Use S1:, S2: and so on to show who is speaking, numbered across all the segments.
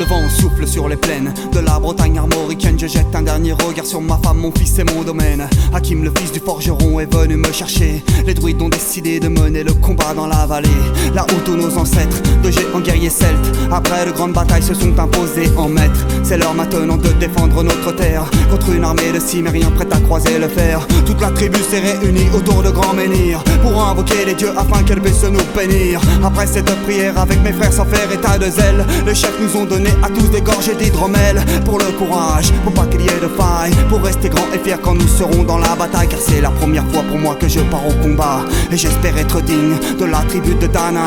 S1: Le vent souffle sur les plaines de la Bretagne armoricaine. Je jette un dernier regard sur ma femme, mon fils et mon domaine. Hakim, le fils du forgeron, est venu me chercher. Les druides ont décidé de mener le combat dans la vallée, là où tous nos ancêtres, de géants guerriers celtes, après de grandes batailles se sont imposés en maîtres. C'est l'heure maintenant de défendre notre terre contre une armée de cimériens prête à croiser le fer. Toute la tribu s'est réunie autour de grands menhirs pour invoquer les dieux afin qu'elle puisse nous bénir. Après cette prière avec mes frères sans faire état de zèle, les chefs nous ont donné à tous des gorgées d'hydromel. Pour le courage, pour pas qu'il y ait de faille, pour rester grand et fier quand nous serons dans la bataille. Car c'est la première fois pour moi que je pars au combat, et j'espère être digne de la tribu de Dana.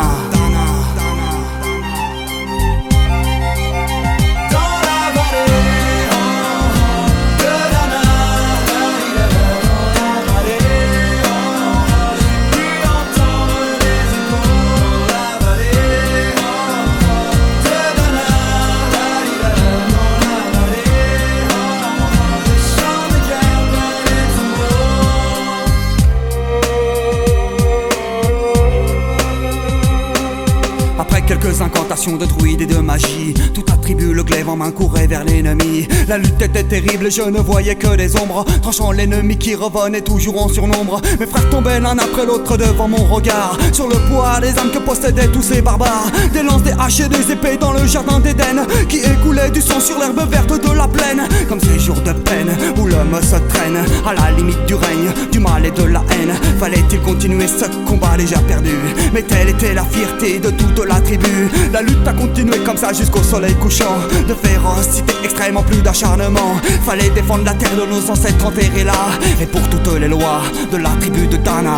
S1: Après quelques incantations de druides et de magie, toute la tribu, le glaive en main, courait vers l'ennemi. La lutte était terrible, je ne voyais que des ombres, tranchant l'ennemi qui revenait toujours en surnombre. Mes frères tombaient l'un après l'autre devant mon regard, sur le poids des âmes que possédaient tous ces barbares. Des lances, des haches et des épées dans le jardin d'Éden, qui écoulait du sang sur l'herbe verte de la plaine. Comme ces jours de peine où l'homme se traîne à la limite du règne, du mal et de la haine. Fallait-il continuer ce combat déjà perdu? Mais telle était la fierté de toute la tribu. La lutte a continué comme ça jusqu'au soleil couchant. De férocité extrême en plus d'acharnement. Fallait défendre la terre de nos ancêtres enterrés là, et pour toutes les lois de la tribu de Dana.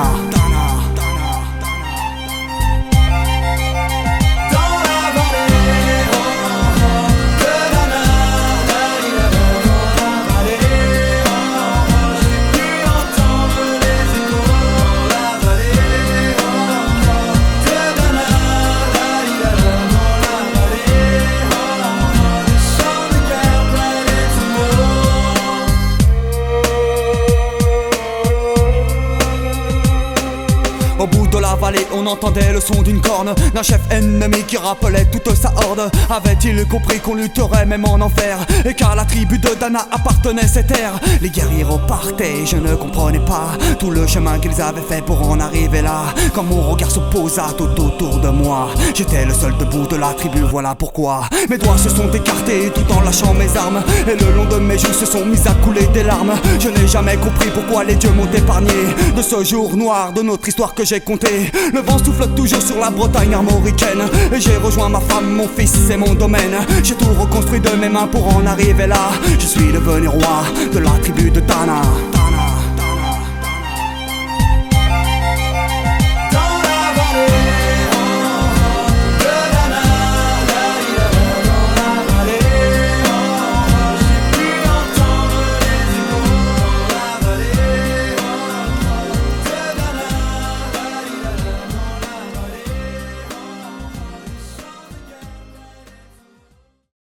S1: Au bout de la vallée, on entendait le son d'une corne, d'un chef ennemi qui rappelait toute sa horde. Avait-il compris qu'on lutterait même en enfer, et qu'à la tribu de Dana appartenait ces terres? Les guerriers repartaient, je ne comprenais pas tout le chemin qu'ils avaient fait pour en arriver là. Quand mon regard se posa tout autour de moi, j'étais le seul debout de la tribu, voilà pourquoi mes doigts se sont écartés tout en lâchant mes armes, et le long de mes joues se sont mis à couler des larmes. Je n'ai jamais compris pourquoi les dieux m'ont épargné de ce jour noir de notre histoire que j'ai compté. Le vent souffle toujours sur la Bretagne armoricaine, et j'ai rejoint ma femme, mon fils et mon domaine. J'ai tout reconstruit de mes mains pour en arriver là. Je suis devenu roi de la tribu de Dana.